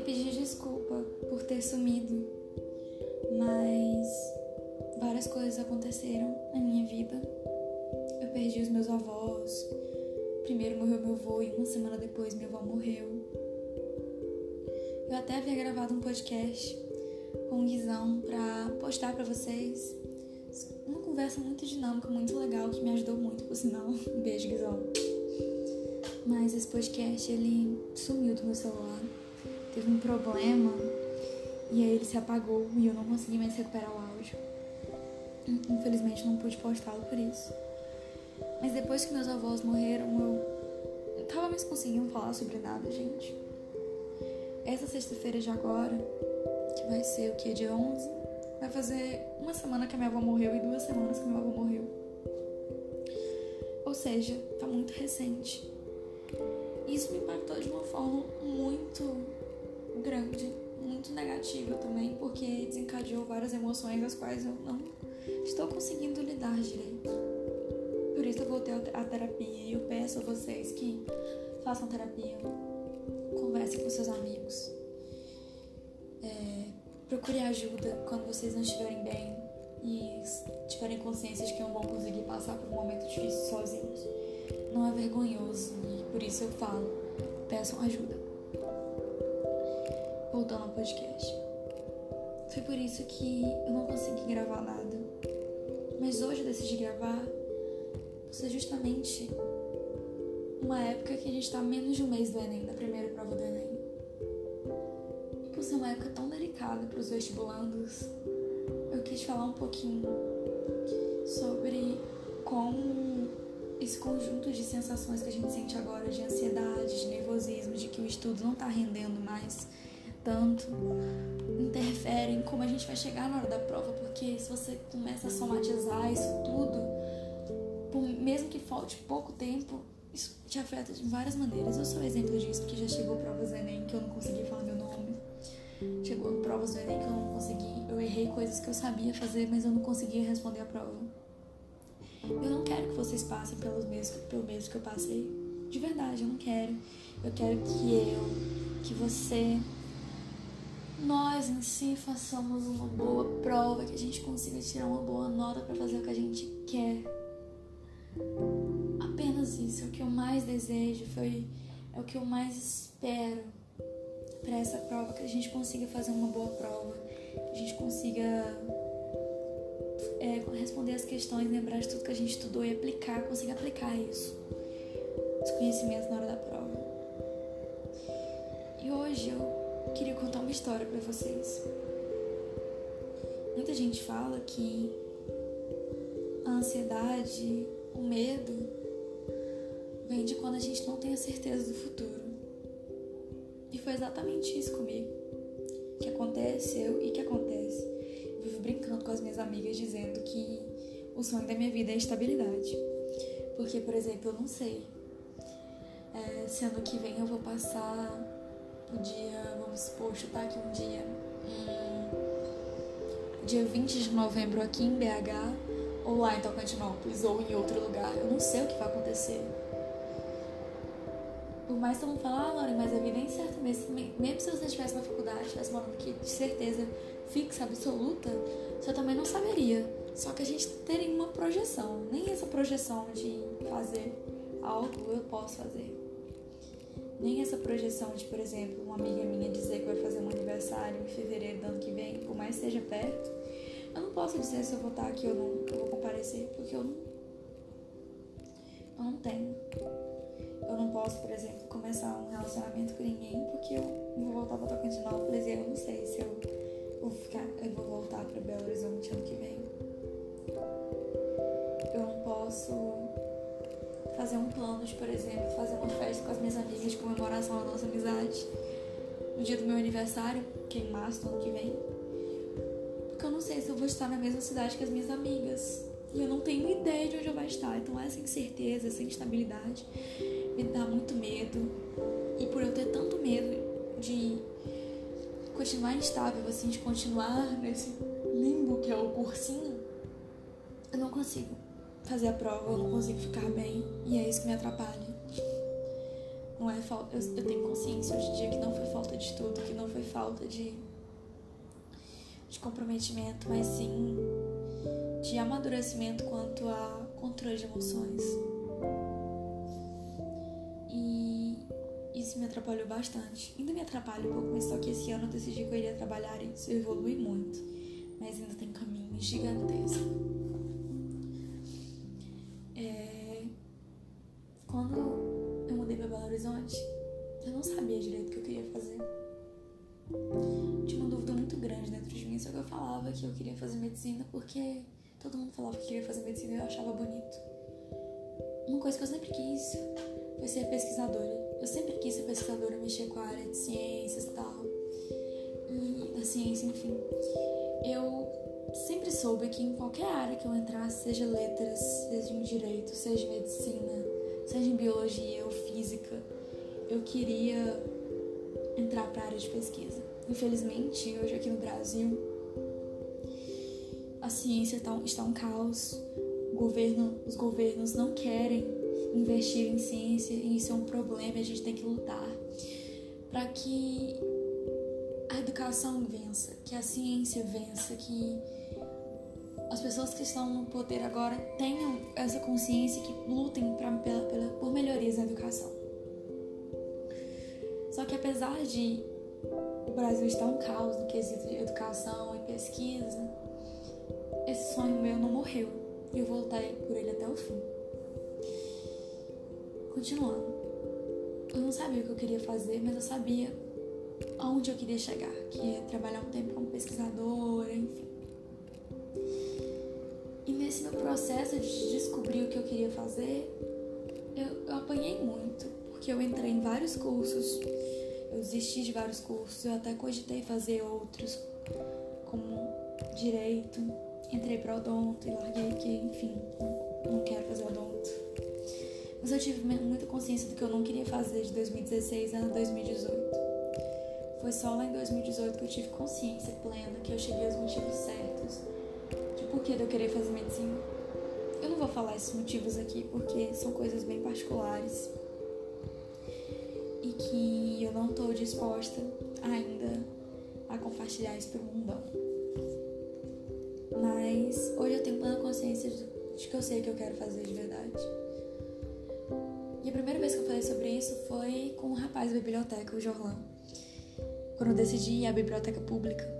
pedir desculpa por ter sumido, mas várias coisas aconteceram na minha vida. Eu perdi os meus avós. Primeiro morreu meu avô e uma semana depois minha avó morreu. Eu até havia gravado um podcast com o Guizão pra postar pra vocês. Uma conversa muito dinâmica, muito legal, que me ajudou muito, por sinal. Um beijo, Guizão. Mas esse podcast, ele sumiu do meu celular. Teve um problema e aí ele se apagou e eu não consegui mais recuperar o áudio. Infelizmente não pude postá-lo por isso. Mas depois que meus avós morreram, eu não tava mais conseguindo falar sobre nada, gente. Essa sexta-feira de agora, que vai ser o que? Dia 11, vai fazer uma semana que a minha avó morreu e 2 semanas que meu avô morreu. Ou seja, tá muito recente. Isso me impactou de uma forma muito grande, muito negativa também, porque desencadeou várias emoções das quais eu não estou conseguindo lidar direito. Por isso eu voltei à terapia e eu peço a vocês que façam terapia, conversem com seus amigos, procure ajuda quando vocês não estiverem bem e tiverem consciência de que não vão conseguir passar por um momento difícil sozinhos. Não é vergonhoso e por isso eu falo, peçam ajuda. Voltando ao podcast. Foi por isso que eu não consegui gravar nada. Mas hoje eu decidi gravar por ser justamente uma época que a gente tá a menos de um mês do Enem, da primeira prova do Enem. E por ser uma época tão delicada para os vestibulandos, eu quis falar um pouquinho sobre como esse conjunto de sensações que a gente sente agora, de ansiedade, de nervosismo, de que o estudo não tá rendendo mais tanto, interfere em como a gente vai chegar na hora da prova, porque se você começa a somatizar isso tudo, mesmo que falte pouco tempo, isso te afeta de várias maneiras. Eu sou exemplo disso, porque já chegou provas do Enem que eu não consegui falar meu nome, chegou provas do Enem que eu não consegui, eu errei coisas que eu sabia fazer, mas eu não conseguia responder a prova. Eu não quero que vocês passem pelo mesmo que eu passei, de verdade, eu não quero. Eu quero que você, nós em si façamos uma boa prova, que a gente consiga tirar uma boa nota para fazer o que a gente quer. Apenas isso, é o que eu mais desejo, é o que eu mais espero para essa prova, que a gente consiga fazer uma boa prova, que a gente consiga responder as questões, lembrar de tudo que a gente estudou e conseguir aplicar isso, os conhecimentos na hora da prova. E hoje eu queria contar uma história para vocês. Muita gente fala que a ansiedade, o medo, vem de quando a gente não tem a certeza do futuro. E foi exatamente isso comigo que aconteceu e que acontece. Eu vivo brincando com as minhas amigas dizendo que o sonho da minha vida é a estabilidade. Porque, por exemplo, eu não sei se ano que vem eu vou passar o dia, vamos supor, chutar aqui um dia 20 de novembro aqui em BH, ou lá em Tocantinópolis, ou em outro lugar. Eu não sei o que vai acontecer. Por mais que todo mundo fale, Lauren, mas a vida é incerta mesmo. Mesmo se você estivesse na faculdade, estivesse morando aqui de certeza fixa, absoluta, você também não saberia. Só que a gente teria uma projeção. Nem essa projeção de fazer algo eu posso fazer. Nem essa projeção de, por exemplo, uma amiga minha dizer que vai fazer um aniversário em fevereiro do ano que vem, por mais que esteja perto, eu não posso dizer se eu vou estar aqui ou não, que eu vou comparecer, porque eu não tenho. Eu não posso, por exemplo, começar um relacionamento com ninguém, porque eu vou voltar para Tocantinópolis e eu não sei se eu vou voltar para Belo Horizonte ano que vem. Eu não posso fazer um plano de, por exemplo, fazer uma festa com as minhas amigas de comemoração da nossa amizade no dia do meu aniversário, que é em março do ano que vem, porque eu não sei se eu vou estar na mesma cidade que as minhas amigas e eu não tenho ideia de onde eu vou estar. Então essa incerteza, essa instabilidade me dá muito medo, e por eu ter tanto medo de continuar instável, assim, de continuar nesse limbo que é o cursinho, eu não consigo fazer a prova, eu não consigo ficar bem, e é isso que me atrapalha. Não é falta. Eu tenho consciência hoje em dia que não foi falta de estudo, que não foi falta de comprometimento, mas sim de amadurecimento quanto a controle de emoções. E isso me atrapalhou bastante. Ainda me atrapalha um pouco, mas só que esse ano eu decidi que eu iria trabalhar isso. Eu evolui muito, mas ainda tem caminho gigantesco. Quando eu mudei para Belo Horizonte, eu não sabia direito o que eu queria fazer. Tinha uma dúvida muito grande dentro de mim, só que eu falava que eu queria fazer medicina porque todo mundo falava que queria fazer medicina e eu achava bonito. Uma coisa que eu sempre quis foi ser pesquisadora. Eu sempre quis ser pesquisadora, mexer com a área de ciências e tal. E da ciência, enfim. Eu sempre soube que em qualquer área que eu entrasse, seja letras, seja em direito, seja em medicina, seja em biologia ou física, eu queria entrar para a área de pesquisa. Infelizmente, hoje aqui no Brasil, a ciência está um caos. Os governos não querem investir em ciência e isso é um problema e a gente tem que lutar para que a educação vença, que a ciência vença, que as pessoas que estão no poder agora tenham essa consciência, que lutem por melhorias na educação. Só que apesar de o Brasil estar um caos no quesito de educação e pesquisa, esse sonho meu não morreu e eu vou lutar por ele até o fim. Continuando, eu não sabia o que eu queria fazer, mas eu sabia aonde eu queria chegar, que é trabalhar um tempo como pesquisadora, enfim. E nesse meu processo de descobrir o que eu queria fazer, eu apanhei muito, porque eu entrei em vários cursos, eu desisti de vários cursos, eu até cogitei fazer outros, como direito, entrei para odonto e larguei porque, enfim, não quero fazer odonto. Mas eu tive muita consciência do que eu não queria fazer de 2016 a 2018. Foi só lá em 2018 que eu tive consciência plena, que eu cheguei aos motivos certos de por que eu querer fazer medicina. Eu não vou falar esses motivos aqui porque são coisas bem particulares e que eu não estou disposta ainda a compartilhar isso pro mundão. Mas hoje eu tenho plena consciência de que eu sei o que eu quero fazer de verdade. E a primeira vez que eu falei sobre isso foi com um rapaz da biblioteca, o Jorlan. Quando eu decidi ir à biblioteca pública,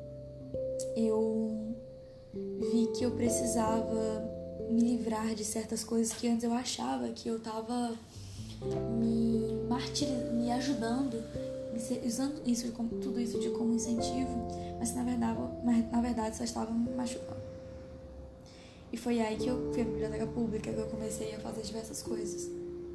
eu vi que eu precisava me livrar de certas coisas que antes eu achava que eu estava me ajudando, usando tudo isso como incentivo, mas na verdade só estava me machucando. E foi aí que eu fui à biblioteca pública, que eu comecei a fazer diversas coisas.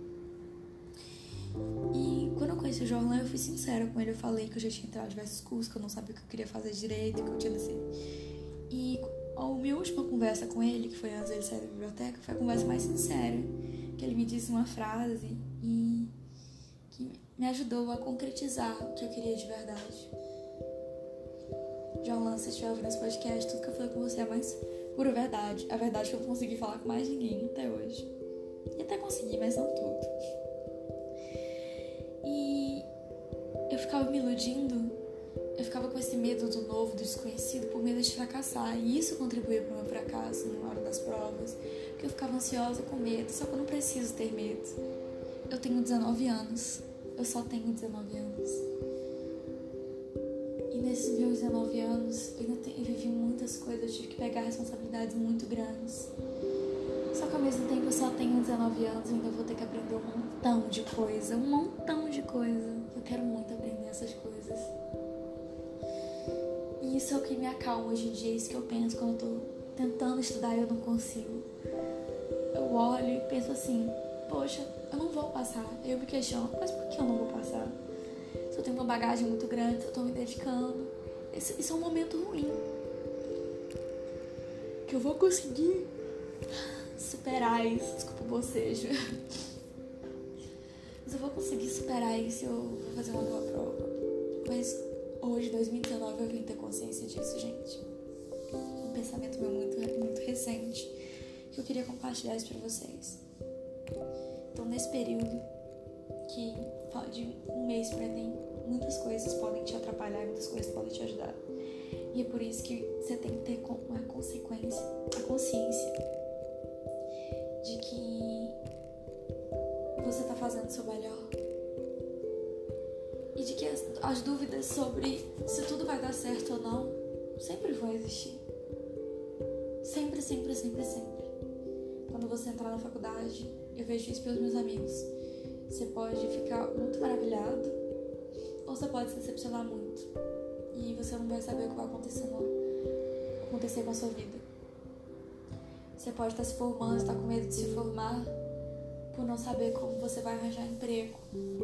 E quando eu conheci o Jorlan, eu fui sincera com ele. Eu falei que eu já tinha entrado em diversos cursos, que eu não sabia o que eu queria fazer direito, que eu tinha decidido. E a minha última conversa com ele, que foi antes dele sair da biblioteca, foi a conversa mais sincera, que ele me disse uma frase e que me ajudou a concretizar o que eu queria de verdade. Jorlan, se estiver ouvindo esse podcast, tudo que eu falei com você é mais pura verdade. A verdade que eu consegui falar com mais ninguém até hoje. E até consegui, mas não tudo. E eu ficava me iludindo, eu ficava com esse medo do novo, do desconhecido, por medo de fracassar. E isso contribuía para o meu fracasso na hora das provas, porque eu ficava ansiosa com medo, só que eu não preciso ter medo. Eu tenho 19 anos, eu só tenho 19 anos. E nesses meus 19 anos, eu vivi muitas coisas, eu tive que pegar responsabilidades muito grandes. Só que ao mesmo tempo eu só tenho 19 anos e ainda vou ter que aprender um montão de coisa. Eu quero muito aprender essas coisas. E isso é o que me acalma hoje em dia, é isso que eu penso quando eu tô tentando estudar e eu não consigo. Eu olho e penso assim, poxa, eu não vou passar. Eu me questiono, mas por que eu não vou passar? Se eu tenho uma bagagem muito grande, se eu tô me dedicando. Isso é um momento ruim. Que eu vou conseguir superar isso. Desculpa o bocejo. Mas eu vou conseguir superar isso e eu vou fazer uma nova prova. Mas hoje, 2019, eu vim ter consciência disso, gente. Um pensamento meu muito recente que eu queria compartilhar isso pra vocês. Então, nesse período que de um mês para Enem, muitas coisas podem te atrapalhar e muitas coisas podem te ajudar. E é por isso que você tem que ter a consciência de que você tá fazendo o seu melhor. E de que as dúvidas sobre se tudo vai dar certo ou não sempre vão existir. Sempre, sempre, sempre, sempre. Quando você entrar na faculdade, eu vejo isso pelos meus amigos. Você pode ficar muito maravilhado ou você pode se decepcionar muito. E você não vai saber o que vai acontecer com a sua vida. Você pode estar se formando, estar com medo de se formar por não saber como você vai arranjar emprego.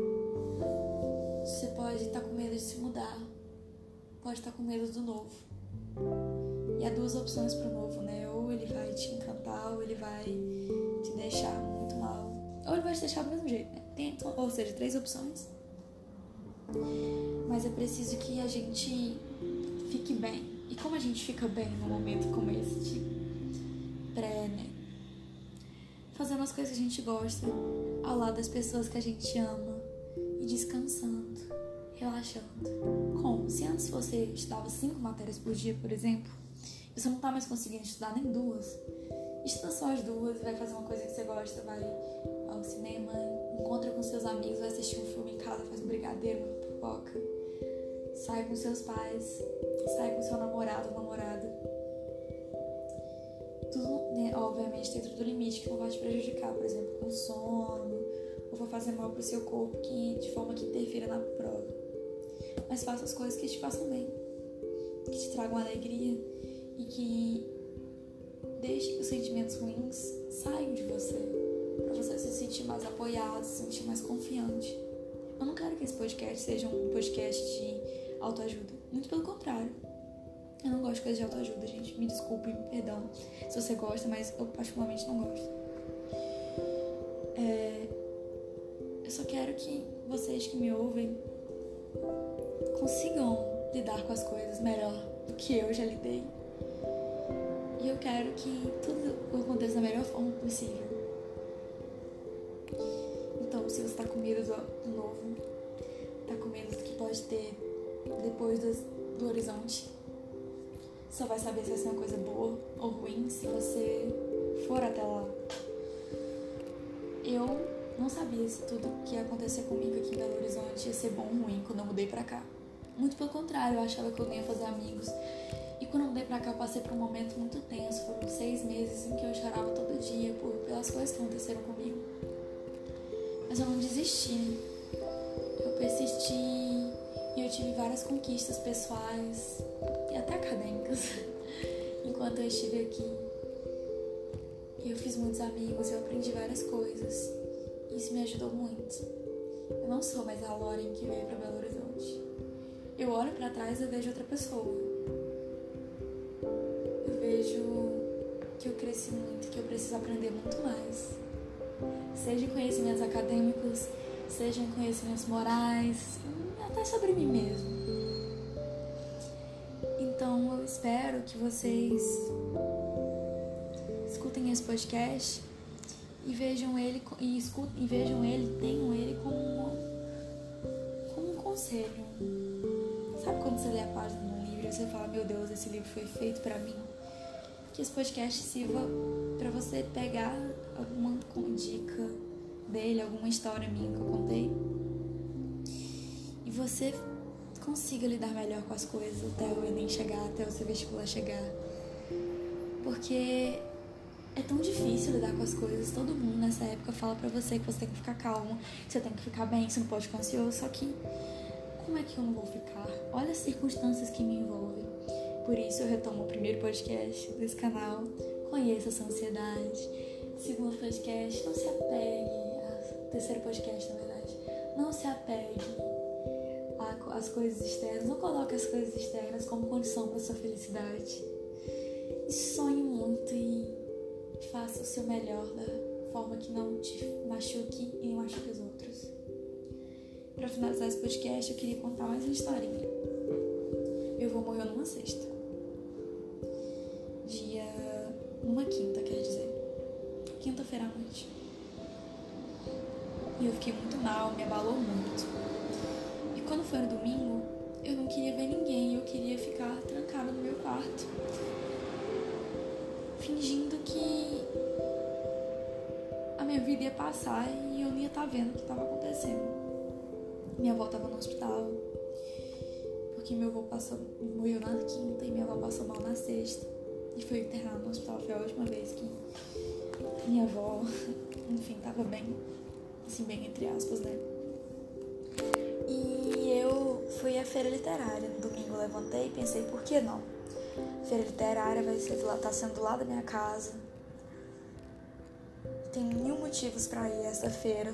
Você pode estar com medo de se mudar. Pode estar com medo do novo. E há duas opções para o novo, né? Ou ele vai te encantar, ou ele vai te deixar muito mal. Ou ele vai te deixar do mesmo jeito, né? Ou seja, 3 opções. Mas é preciso que a gente fique bem. E como a gente fica bem num momento como esse de pré-ENEM? Fazendo as coisas que a gente gosta, ao lado das pessoas que a gente ama e descansando, relaxando. Como? Se antes você estudava 5 matérias por dia, por exemplo, você não tá mais conseguindo estudar nem 2, estuda só as 2 e vai fazer uma coisa que você gosta, vai ao cinema, encontra com seus amigos, vai assistir um filme em casa, faz um brigadeiro, uma pipoca, sai com seus pais, sai com seu namorado ou namorada. Tudo, né, obviamente, dentro do limite que não vai te prejudicar, por exemplo, com sono, ou vai fazer mal pro seu corpo de forma que interfira na prova. Mas faça as coisas que te façam bem, que te tragam alegria e que deixe que os sentimentos ruins saiam de você, pra você se sentir mais apoiado, se sentir mais confiante. Eu não quero que esse podcast seja um podcast de autoajuda, muito pelo contrário. Eu não gosto de coisas de autoajuda, gente. Me desculpe, perdão se você gosta, mas eu particularmente não gosto. Eu só quero que vocês que me ouvem consigam lidar com as coisas melhor do que eu já lidei. E eu quero que tudo aconteça da melhor forma possível. Então, se você tá com medo do novo, tá com medo do que pode ter depois do horizonte, só vai saber se vai ser uma coisa boa ou ruim se você for até lá. Eu não sabia se tudo que ia acontecer comigo aqui em Belo Horizonte ia ser bom ou ruim quando eu mudei pra cá. Muito pelo contrário, eu achava que eu não ia fazer amigos. E quando eu mudei pra cá, eu passei por um momento muito tenso. Foram 6 meses em que eu chorava todo dia pelas coisas que aconteceram comigo. Mas eu não desisti. Eu persisti e eu tive várias conquistas pessoais e até acadêmicas enquanto eu estive aqui. E eu fiz muitos amigos, eu aprendi várias coisas. Isso me ajudou muito. Eu não sou mais a Lauren que veio pra Belo Horizonte. Eu olho pra trás e vejo outra pessoa. Eu vejo que eu cresci muito, que eu preciso aprender muito mais. Seja em conhecimentos acadêmicos, seja em conhecimentos morais, até sobre mim mesmo. Então eu espero que vocês escutem esse podcast e vejam ele tenham ele como um conselho. Sabe quando você lê a página de um livro e você fala, meu Deus, esse livro foi feito pra mim? Que esse podcast sirva pra você pegar alguma dica dele, alguma história minha que eu contei e você consiga lidar melhor com as coisas até o Enem chegar, até o seu vestibular chegar. Porque é tão difícil lidar com as coisas. Todo mundo nessa época fala pra você que você tem que ficar calmo, que você tem que ficar bem, que você não pode ficar ansioso. Só que como é que eu não vou ficar? Olha as circunstâncias que me envolvem. Por isso eu retomo o primeiro podcast desse canal. Conheça essa ansiedade. Segundo podcast, não se apegue. Terceiro podcast, na verdade. Não se apegue às coisas externas. Não coloque as coisas externas como condição para sua felicidade. E sonhe muito e faça o seu melhor da forma que não te machuque e não machuque os outros. Para finalizar esse podcast, eu queria contar mais uma historinha. Meu avô morreu numa sexta. Numa quinta, quer dizer. Quinta-feira à noite. E eu fiquei muito mal, me abalou muito. E quando foi no domingo, eu não queria ver ninguém, eu queria ficar trancada no meu quarto, fingindo que a minha vida ia passar e eu não ia estar vendo o que estava acontecendo. Minha avó estava no hospital, porque meu avô morreu na quinta e minha avó passou mal na sexta. E foi internada no hospital, foi a última vez que minha avó, enfim, estava bem, assim, bem entre aspas, né? E eu fui à feira literária. No domingo eu levantei e pensei, por que não? Feira literária tá sendo do lado da minha casa. Tem 1000 motivos pra ir a essa feira.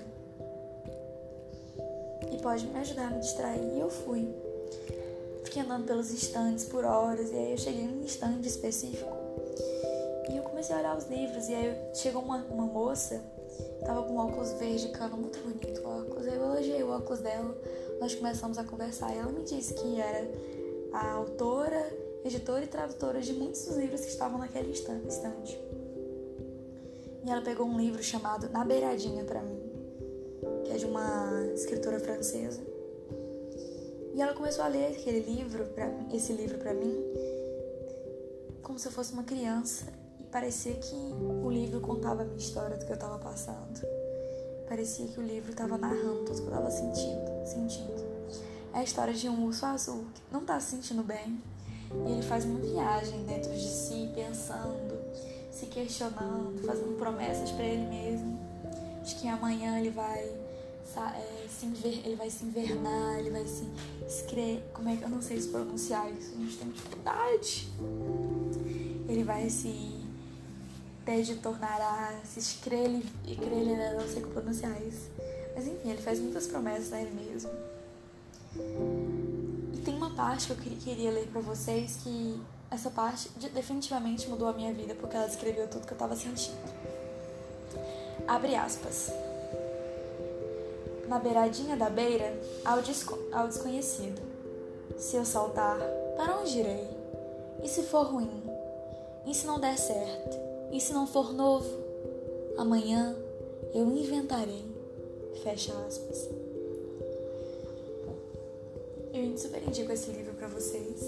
E pode me ajudar a me distrair. E eu fui. Fiquei andando pelos estandes por horas. E aí eu cheguei num estande específico. E eu comecei a olhar os livros. E aí chegou uma moça. Tava com um óculos verde cano, muito bonito o óculos. Aí eu elogiei o óculos dela. Nós começamos a conversar. E ela me disse que era a autora, editora e tradutora de muitos dos livros que estavam naquele estande. E ela pegou um livro chamado Na Beiradinha pra mim, que é de uma escritora francesa. E ela começou a ler esse livro pra mim, como se eu fosse uma criança. E parecia que o livro contava a minha história do que eu tava passando. Parecia que o livro tava narrando tudo que eu tava sentindo. É a história de um urso azul que não tá se sentindo bem. E ele faz uma viagem dentro de si, pensando, se questionando, fazendo promessas pra ele mesmo. De que amanhã ele vai se invernar, ele vai se escrever. Como é que eu não sei se pronunciar isso? A gente tem dificuldade. Ele vai se tornará, se escreve, não sei como pronunciar isso. Mas enfim, ele faz muitas promessas a ele mesmo. E tem uma parte que eu queria ler pra vocês, que essa parte definitivamente mudou a minha vida, porque ela descreveu tudo que eu tava sentindo. Abre aspas. Na beiradinha da beira, ao desconhecido. Se eu saltar, para onde irei? E se for ruim? E se não der certo? E se não for novo? Amanhã eu inventarei. Fecha aspas. Eu super indico esse livro pra vocês.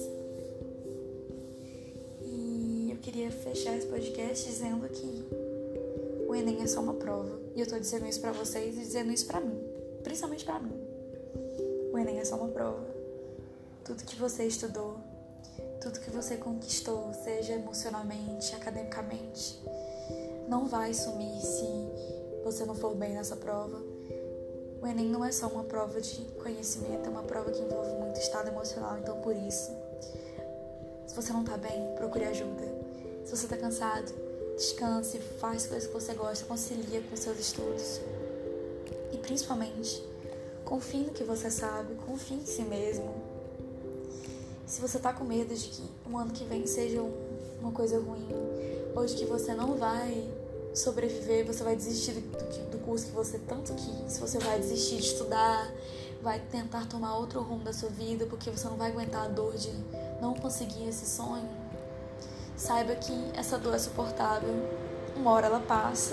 E eu queria fechar esse podcast dizendo que o Enem é só uma prova. E eu tô dizendo isso pra vocês e dizendo isso pra mim. Principalmente pra mim. O Enem é só uma prova. Tudo que você estudou, tudo que você conquistou, seja emocionalmente, academicamente, não vai sumir se você não for bem nessa prova. O Enem não é só uma prova de conhecimento, é uma prova que envolve muito estado emocional. Então, por isso, se você não tá bem, procure ajuda. Se você tá cansado, descanse, faz coisas que você gosta, concilia com seus estudos. E, principalmente, confie no que você sabe, confie em si mesmo. Se você tá com medo de que o ano que vem seja uma coisa ruim, ou de que você não vai sobreviver, você vai desistir do curso que você tanto quis, você vai desistir de estudar, vai tentar tomar outro rumo da sua vida porque você não vai aguentar a dor de não conseguir esse sonho, saiba que essa dor é suportável, uma hora ela passa.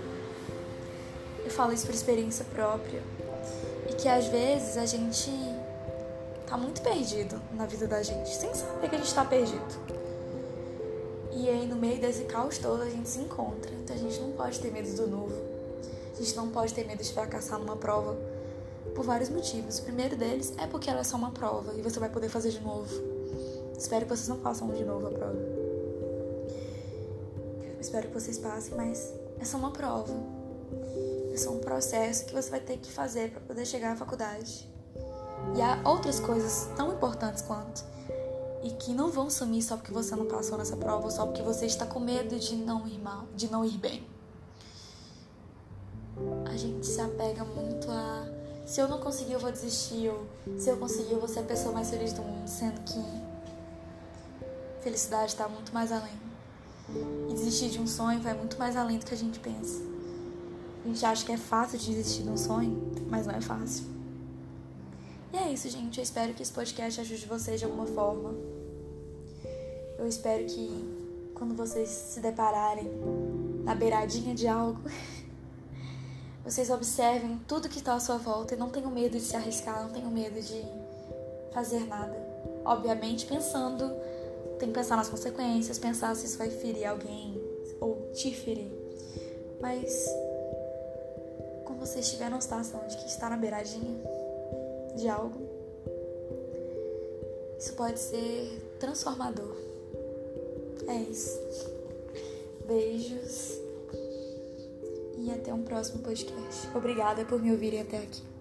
Eu falo isso por experiência própria, e que às vezes a gente tá muito perdido na vida da gente, sem saber que a gente tá perdido. E aí, no meio desse caos todo, a gente se encontra. Então, a gente não pode ter medo do novo. A gente não pode ter medo de fracassar numa prova por vários motivos. O primeiro deles é porque ela é só uma prova e você vai poder fazer de novo. Espero que vocês não façam de novo a prova. Espero que vocês passem, mas é só uma prova. É só um processo que você vai ter que fazer para poder chegar à faculdade. E há outras coisas tão importantes quanto, e que não vão sumir só porque você não passou nessa prova ou só porque você está com medo de não ir mal, de não ir bem. A gente se apega muito a se eu não conseguir eu vou desistir, ou se eu conseguir eu vou ser a pessoa mais feliz do mundo, sendo que felicidade está muito mais além. E desistir de um sonho vai muito mais além do que a gente pensa. A gente acha que é fácil de desistir de um sonho, mas não é fácil. E é isso, gente. Eu espero que esse podcast ajude vocês de alguma forma. Eu espero que quando vocês se depararem na beiradinha de algo, vocês observem tudo que está à sua volta e não tenham medo de se arriscar, não tenham medo de fazer nada. Obviamente pensando, tem que pensar nas consequências, pensar se isso vai ferir alguém ou te ferir. Mas quando você estiver numa situação de que está na beiradinha de algo, isso pode ser transformador. É isso. Beijos e até um próximo podcast. Obrigada por me ouvirem até aqui.